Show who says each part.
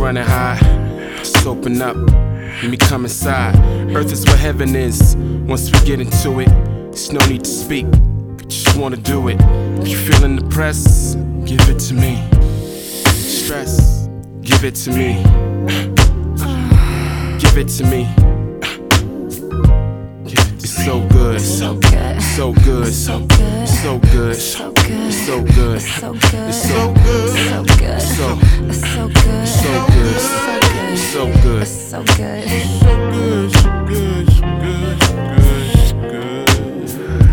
Speaker 1: running high. Just open up, let me come inside. Earth is where heaven is. Once we get into it, there's no need to speak. We just wanna do it. If you're feeling depressed, give it to me. Stress, give it to me. Give it to me. It's so good,
Speaker 2: so good,
Speaker 1: so good,
Speaker 2: so good,
Speaker 1: so good,
Speaker 2: so good,
Speaker 1: so good,
Speaker 2: so good,
Speaker 1: so good,
Speaker 2: so good,
Speaker 1: so
Speaker 2: so good,
Speaker 1: so good,
Speaker 2: so
Speaker 1: so good,
Speaker 2: so good,
Speaker 1: so good, so good, so good, so good.